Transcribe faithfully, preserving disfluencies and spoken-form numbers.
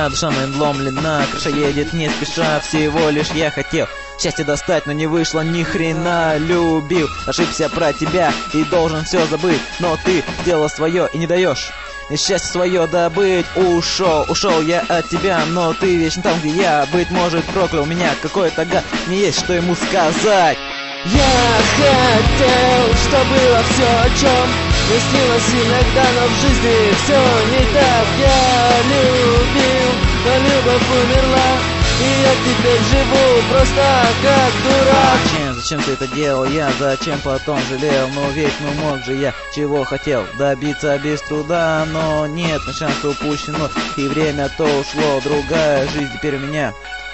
больна, душа надломлена, крыша едет не спеша. Всего лишь я хотел счастье достать, но не вышло ни хрена. Любил, ошибся про тебя и должен все забыть, но ты сделала свое и не даешь счастье свое добыть. Ушел, ушел я от тебя, но ты вечно там, где я. Быть может, проклял меня какой-то гад, не есть что ему сказать. Я хотел, чтобы было все, о чем мне снилось иногда, но в жизни все не так. Я любил, но любовь умерла, и я теперь живу просто как дурак. Зачем, зачем ты это делал? Я зачем потом жалел? Но ведь ну мог же я, чего хотел, добиться без труда. Но нет, на шанс упущено, и время то ушло. Другая жизнь теперь у меня.